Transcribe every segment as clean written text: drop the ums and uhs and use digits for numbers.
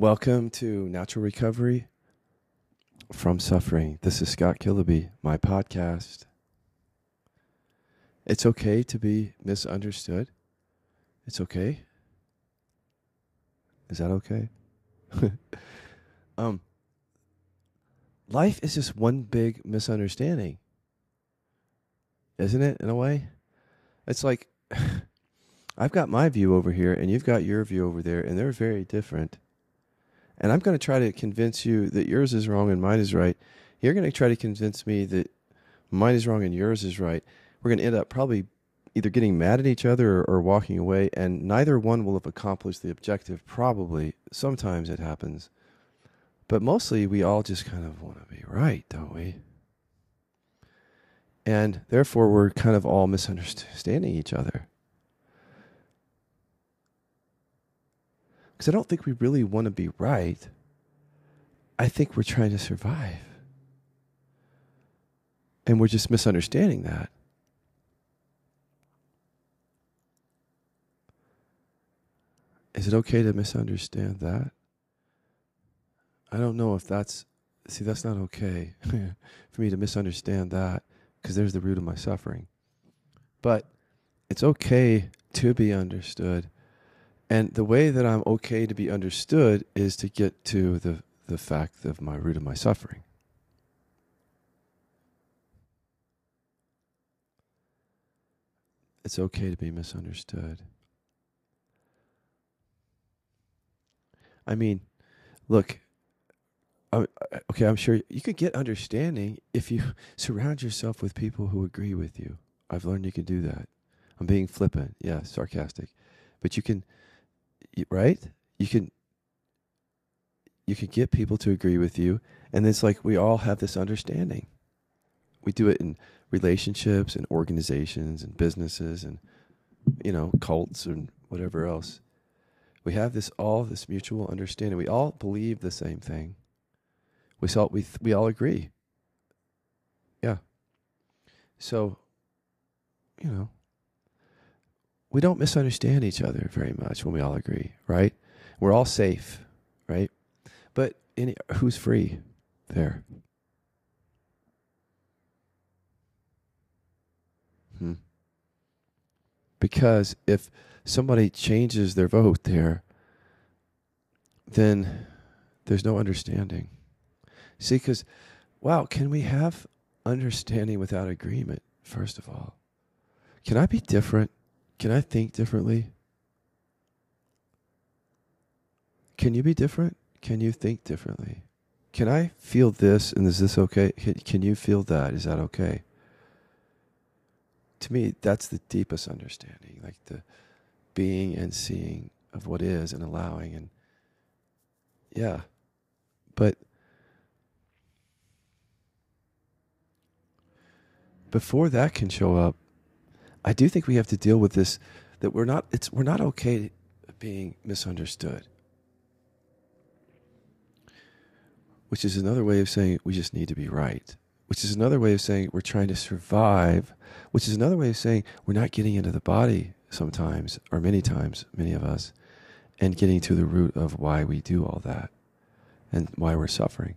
Welcome to Natural Recovery from Suffering. This is Scott Killaby, my podcast. It's okay to be misunderstood. It's okay. Is that okay? um, Life is just one big misunderstanding, isn't it, in a way? It's like, I've got my view over here, and you've got your view over there, and they're very different. And I'm going to try to convince you that yours is wrong and mine is right. You're going to try to convince me that mine is wrong and yours is right. We're going to end up probably either getting mad at each other or walking away, and neither one will have accomplished the objective, probably. Sometimes it happens. But mostly we all just kind of want to be right, don't we? And therefore we're kind of all misunderstanding each other. Because I don't think we really want to be right. I think we're trying to survive. And we're just misunderstanding that. Is it okay to misunderstand that? I don't know if that's not okay for me to misunderstand that, because there's the root of my suffering. But it's okay to be understood. And the way that I'm okay to be understood is to get to the fact of my root of my suffering. It's okay to be misunderstood. I mean, look, okay, I'm sure you could get understanding if you surround yourself with people who agree with you. I've learned you can do that. I'm being flippant, yeah, sarcastic. But you can, right? You can get people to agree with you, and it's like we all have this understanding. We do it in relationships and organizations and businesses and, cults and whatever else. We have this mutual understanding. We all believe the same thing. We all agree. Yeah. So, we don't misunderstand each other very much when we all agree, right? We're all safe, right? But who's free there? Because if somebody changes their vote there, then there's no understanding. See, because, wow, can we have understanding without agreement, first of all? Can I be different? Can I think differently? Can you be different? Can you think differently? Can I feel this, and is this okay? Can you feel that? Is that okay? To me, that's the deepest understanding, like the being and seeing of what is and allowing. And yeah, but before that can show up, I do think we have to deal with this, that we're not okay being misunderstood. Which is another way of saying we just need to be right. Which is another way of saying we're trying to survive. Which is another way of saying we're not getting into the body sometimes, or many times, many of us, and getting to the root of why we do all that and why we're suffering.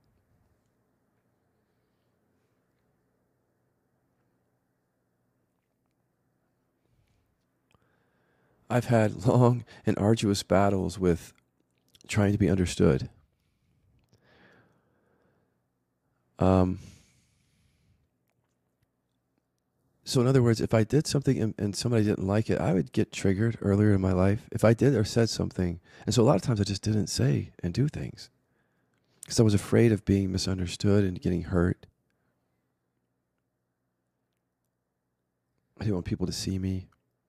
I've had long and arduous battles with trying to be understood. So in other words, if I did something and somebody didn't like it, I would get triggered earlier in my life. If I did or said something. And so a lot of times I just didn't say and do things, because I was afraid of being misunderstood and getting hurt. I didn't want people to see me.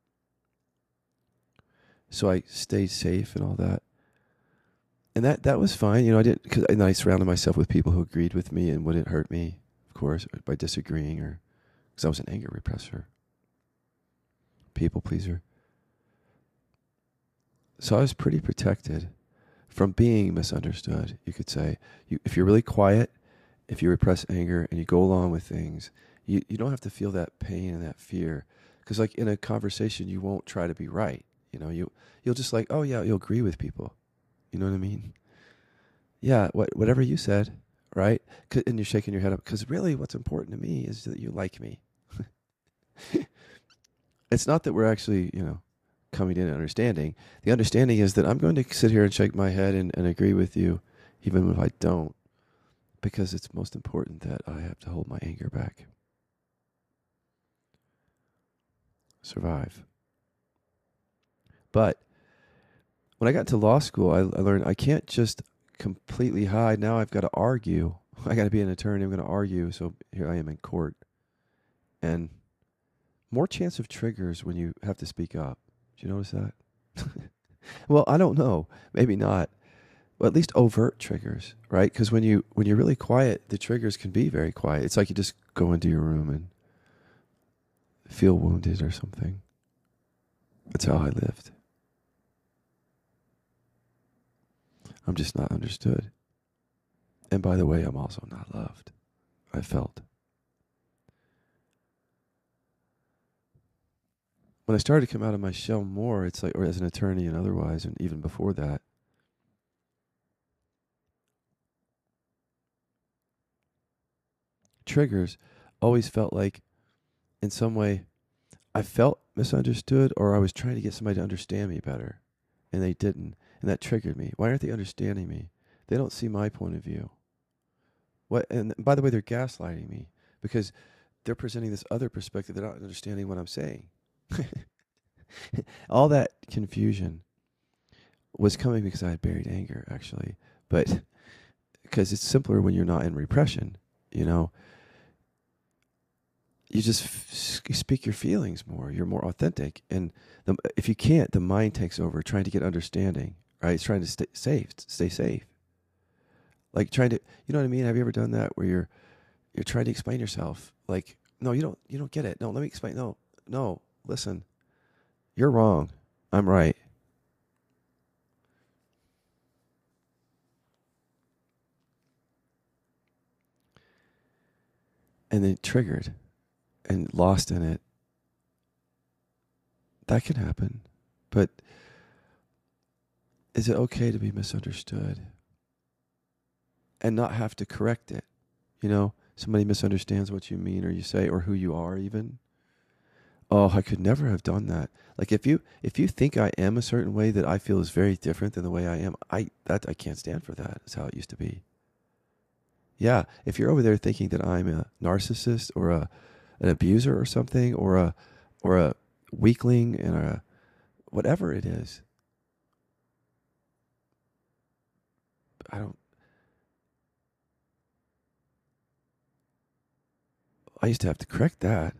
So I stayed safe and all that. And that was fine. I surrounded myself with people who agreed with me and wouldn't hurt me, of course, by disagreeing, or because I was an anger repressor, people pleaser. So I was pretty protected from being misunderstood, you could say. If you're really quiet, if you repress anger and you go along with things, you don't have to feel that pain and that fear. Because like in a conversation, you won't try to be right. You'll just like, oh yeah, you'll agree with people. You know what I mean? Yeah, whatever you said, right? And you're shaking your head up because really, what's important to me is that you like me. It's not that we're actually, coming to an understanding. The understanding is that I'm going to sit here and shake my head and agree with you, even if I don't, because it's most important that I have to hold my anger back. Survive. But when I got to law school, I learned I can't just completely hide. Now I've got to argue. I got to be an attorney. I'm going to argue. So here I am in court. And more chance of triggers when you have to speak up. Did you notice that? Well, I don't know. Maybe not. Well, at least overt triggers, right? Because when you're really quiet, the triggers can be very quiet. It's like you just go into your room and feel wounded or something. That's how I lived. I'm just not understood. And by the way, I'm also not loved. I felt. When I started to come out of my shell more, it's like, or as an attorney and otherwise, and even before that, triggers always felt like, in some way, I felt misunderstood, or I was trying to get somebody to understand me better, and they didn't, and that triggered me. Why aren't they understanding me? They don't see my point of view. What? And by the way, they're gaslighting me because they're presenting this other perspective. They're not understanding what I'm saying. All that confusion was coming because I had buried anger, actually, but because it's simpler when you're not in repression, you know. You just speak your feelings more. You're more authentic, and if you can't, the mind takes over, trying to get understanding. Right? It's trying to stay safe. Stay safe. Like trying to, you know what I mean? Have you ever done that where you're trying to explain yourself? Like, no, you don't get it. No, let me explain. No, listen. You're wrong. I'm right. And then triggered and lost in it. That can happen. But is it okay to be misunderstood and not have to correct it? You know, somebody misunderstands what you mean or you say or who you are even. Oh, I could never have done that. Like if you think I am a certain way that I feel is very different than the way I am, I can't stand for that. It's how it used to be. Yeah, if you're over there thinking that I'm a narcissist or an abuser or something or a weakling and a whatever it is, I used to have to correct that.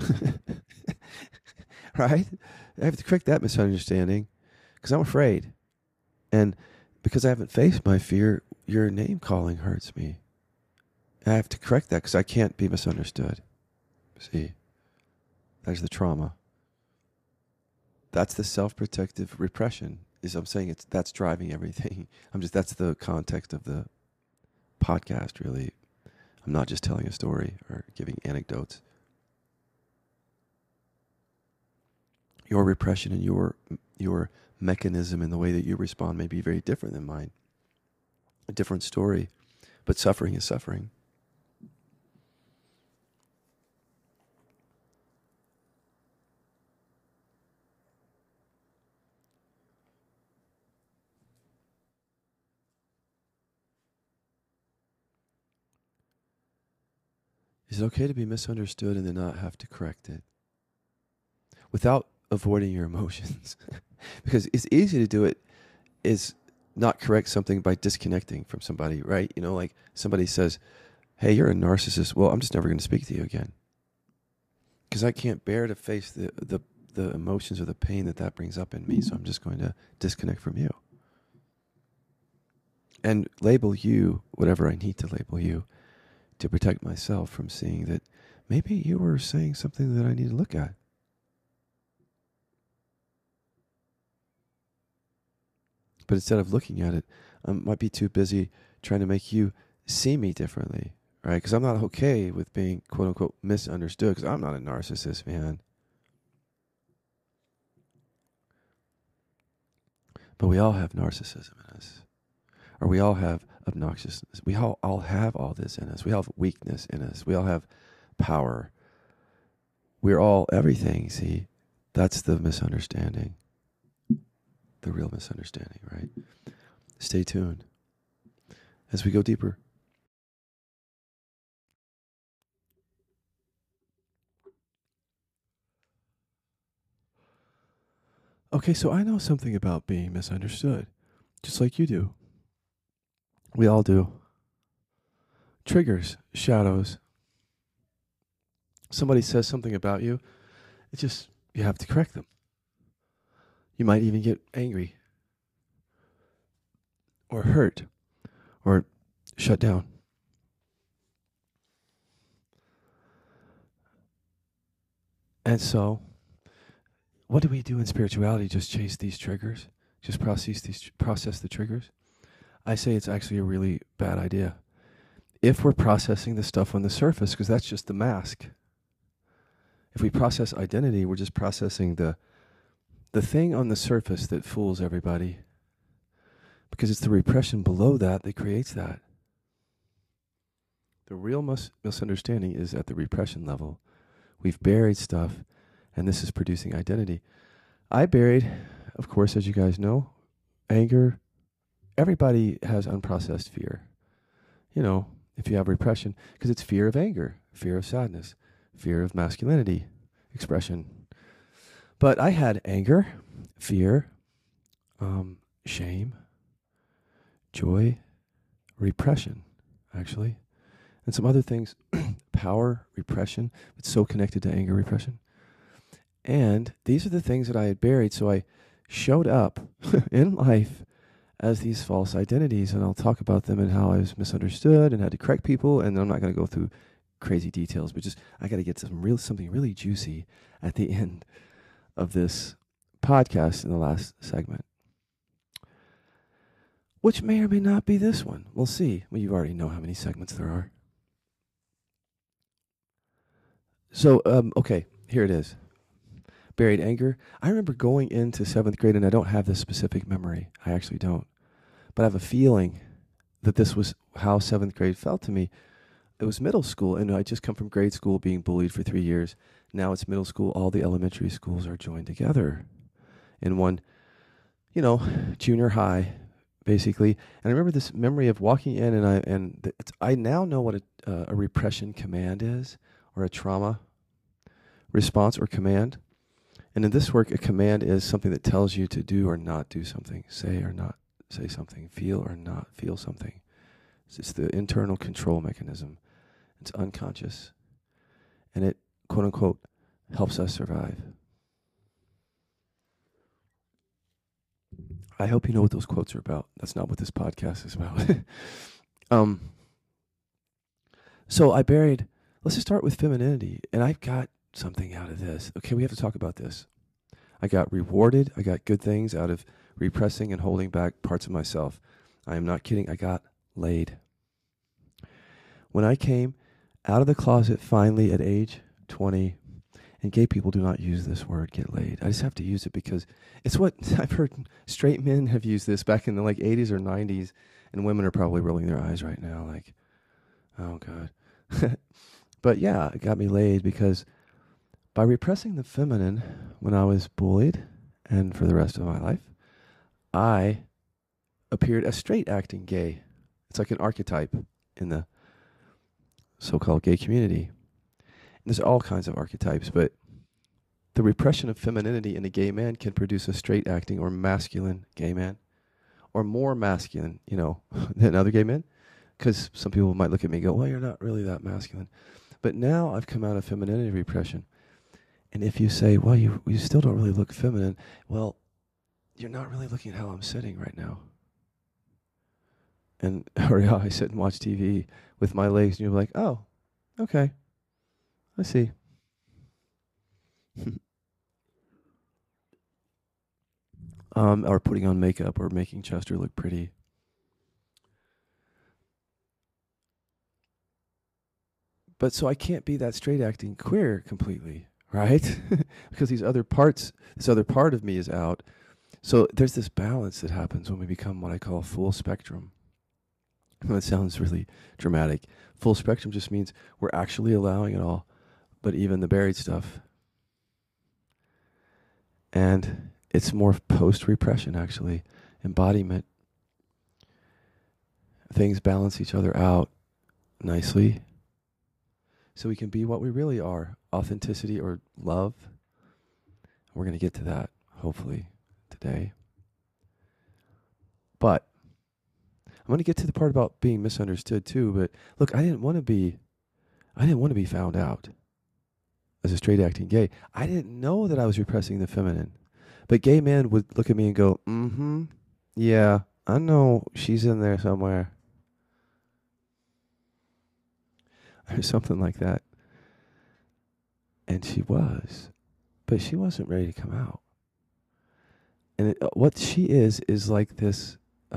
Right? I have to correct that misunderstanding because I'm afraid. And because I haven't faced my fear, your name calling hurts me. And I have to correct that because I can't be misunderstood. See, there's the trauma. That's the self-protective repression. Is I'm saying that's driving everything. That's the context of the podcast. Really, I'm not just telling a story or giving anecdotes. Your repression and your mechanism and the way that you respond may be very different than mine. A different story, but suffering is suffering. Is it okay to be misunderstood and then not have to correct it without avoiding your emotions? Because it's easy to do it is not correct something by disconnecting from somebody, right? You know, like somebody says, hey, you're a narcissist. Well, I'm just never going to speak to you again. Because I can't bear to face the emotions or the pain that brings up in me. So I'm just going to disconnect from you. And label you, whatever I need to label you, to protect myself from seeing that maybe you were saying something that I need to look at. But instead of looking at it, I might be too busy trying to make you see me differently, right? Because I'm not okay with being, quote unquote, misunderstood because I'm not a narcissist, man. But we all have narcissism in us. Or we all have obnoxiousness. We all have all this in us. We all have weakness in us. We all have power. We're all everything, see? That's the misunderstanding. The real misunderstanding, right? Stay tuned as we go deeper. Okay, so I know something about being misunderstood, just like you do. We all do. Triggers, shadows. Somebody says something about you, you have to correct them. You might even get angry or hurt or shut down. And so, what do we do in spirituality? Just chase these triggers? Just process the triggers? I say it's actually a really bad idea. If we're processing the stuff on the surface, because that's just the mask. If we process identity, we're just processing the thing on the surface that fools everybody. Because it's the repression below that creates that. The real misunderstanding is at the repression level. We've buried stuff, and this is producing identity. I buried, of course, as you guys know, anger. Everybody has unprocessed fear. You know, if you have repression, because it's fear of anger, fear of sadness, fear of masculinity, expression. But I had anger, fear, shame, joy, repression, actually, and some other things, power, repression. It's so connected to anger, repression. And these are the things that I had buried, so I showed up in life as these false identities, and I'll talk about them and how I was misunderstood and had to correct people, and I'm not going to go through crazy details, but just I got to get something really juicy at the end of this podcast in the last segment, which may or may not be this one. We'll see. Well, you already know how many segments there are. So, okay, here it is. Buried anger. I remember going into 7th grade, and I don't have this specific memory. I actually don't. But I have a feeling that this was how 7th grade felt to me. It was middle school, and I just come from grade school being bullied for 3 years. Now it's middle school. All the elementary schools are joined together in one, junior high, basically. And I remember this memory of walking in, and I now know what a repression command is, or a trauma response or command. And in this work, a command is something that tells you to do or not do something, say or not say something, feel or not feel something. It's the internal control mechanism. It's unconscious. And it, quote unquote, helps us survive. I hope you know what those quotes are about. That's not what this podcast is about. So I buried, let's just start with femininity. And I've got something out of this. Okay, we have to talk about this. I got rewarded. I got good things out of repressing and holding back parts of myself. I am not kidding. I got laid. When I came out of the closet finally at age 20, and gay people do not use this word, get laid. I just have to use it because it's what I've heard straight men have used this back in the 80s or 90s, and women are probably rolling their eyes right now like, oh God. But yeah, it got me laid because by repressing the feminine when I was bullied, and for the rest of my life, I appeared as straight acting gay. It's like an archetype in the so-called gay community. And there's all kinds of archetypes, but the repression of femininity in a gay man can produce a straight acting or masculine gay man, or more masculine, than other gay men. Because some people might look at me and go, well, you're not really that masculine. But now I've come out of femininity repression. And if you say, well, you still don't really look feminine, well, you're not really looking at how I'm sitting right now. Or yeah, I sit and watch TV with my legs, and you're like, oh, okay, I see. Or putting on makeup or making Chester look pretty. But so I can't be that straight acting queer completely, right? Because this other part of me is out. So there's this balance that happens when we become what I call full spectrum. That sounds really dramatic. Full spectrum just means we're actually allowing it all, but even the buried stuff. And it's more post repression, actually. Embodiment. Things balance each other out nicely so we can be what we really are, authenticity or love. We're going to get to that, hopefully, today. But I'm going to get to the part about being misunderstood too. But look, I didn't want to be found out as a straight acting gay. I didn't know that I was repressing the feminine. But gay men would look at me and go, mm-hmm, yeah, I know she's in there somewhere. Or something like that. And she was. But she wasn't ready to come out. And what she is like this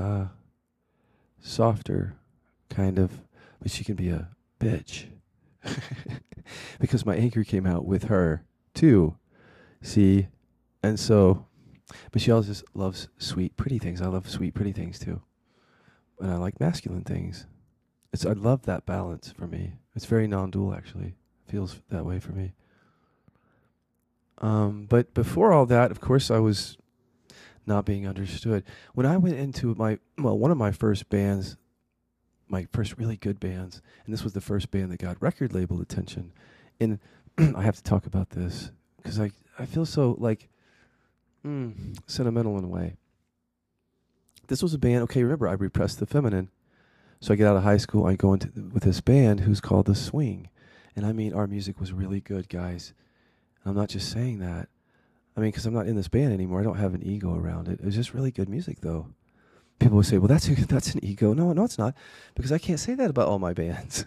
softer kind of, but she can be a bitch. Because my anger came out with her too. See? And so, but she always just loves sweet, pretty things. I love sweet, pretty things too. And I like masculine things. I love that balance for me. It's very non-dual, actually. It feels that way for me. But before all that, of course, I was not being understood. When I went into one of my first bands, my first really good bands, and this was the first band that got record label attention. And I have to talk about this because I feel so like sentimental in a way. This was a band, okay, remember, I repressed the feminine. So I get out of high school, I go into with this band who's called The Swing. And I mean, our music was really good, guys. And I'm not just saying that. I mean, because I'm not in this band anymore. I don't have an ego around it. It was just really good music, though. People would say, well, that's an ego. No, it's not. Because I can't say that about all my bands.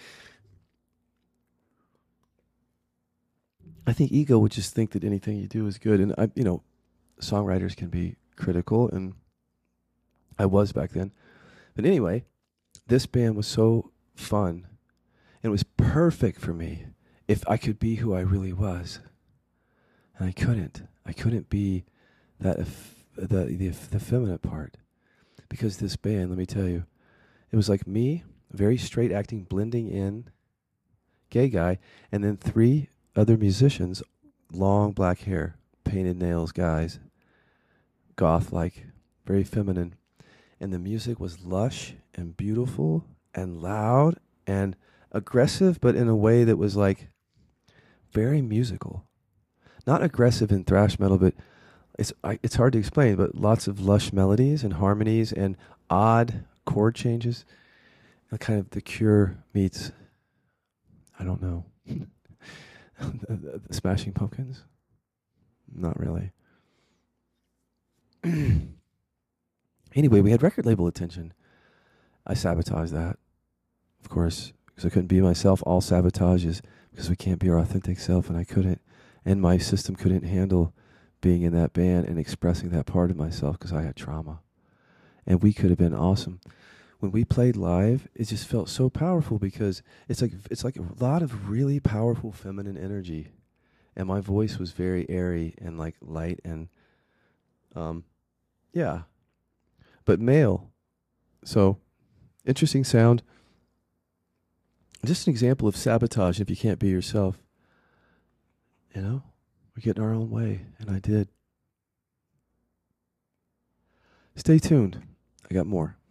I think ego would just think that anything you do is good. And, songwriters can be critical, and I was back then. But anyway, this band was so fun, and it was perfect for me if I could be who I really was. And I couldn't. I couldn't be that the effeminate part. Because this band, let me tell you, it was like me, very straight acting, blending in, gay guy, and then 3 other musicians, long black hair, painted nails guys, goth-like, very feminine. And the music was lush and beautiful and loud and aggressive, but in a way that was like very musical. Not aggressive in thrash metal, but it's hard to explain, but lots of lush melodies and harmonies and odd chord changes. Kind of The Cure meets, I don't know, the Smashing Pumpkins? Not really. Anyway, we had record label attention. I sabotaged that, of course, because I couldn't be myself. All sabotage is because we can't be our authentic self, and I couldn't. And my system couldn't handle being in that band and expressing that part of myself because I had trauma. And we could have been awesome. When we played live, it just felt so powerful because it's like a lot of really powerful feminine energy. And my voice was very airy and like light and yeah. But male. So interesting sound. Just an example of sabotage if you can't be yourself. You know, we're getting our own way, and I did. Stay tuned. I got more.